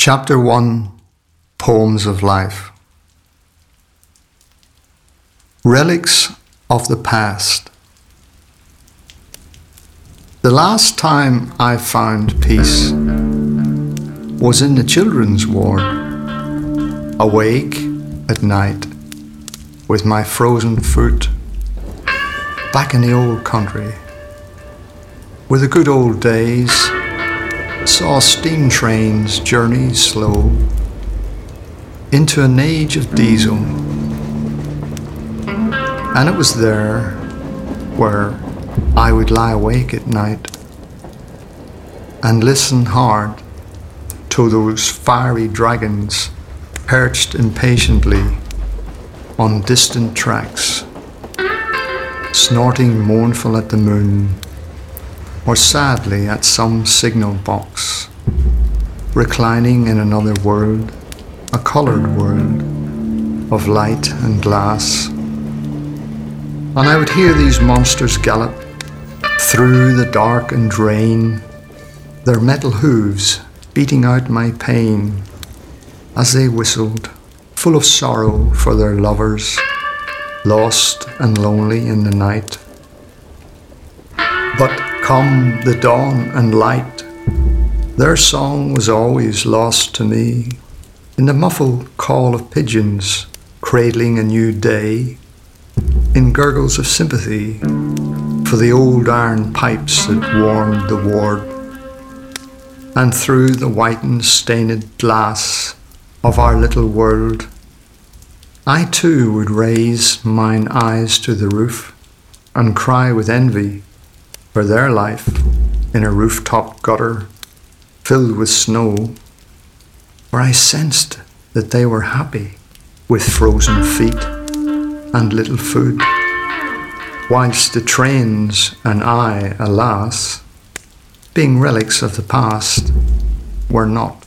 Chapter 1, Poems of Life. Relics of the Past. The last time I found peace was in the children's ward, awake at night with my frozen foot, back in the old country, where the good old days saw steam trains journey slow into an age of diesel. And it was there where I would lie awake at night and listen hard to those fiery dragons perched impatiently on distant tracks, snorting mournful at the moon or sadly at some signal box, reclining in another world, a coloured world of light and glass. And I would hear these monsters gallop through the darkened rain, their metal hooves beating out my pain as they whistled, full of sorrow for their lovers, lost and lonely in the night. But come the dawn and light, their song was always lost to me in the muffled call of pigeons cradling a new day, in gurgles of sympathy for the old iron pipes that warmed the ward. And through the whitened stained glass of our little world, I too would raise mine eyes to the roof and cry with envy for their life in a rooftop gutter filled with snow, where I sensed that they were happy with frozen feet and little food, whilst the trains and I, alas, being relics of the past, were not.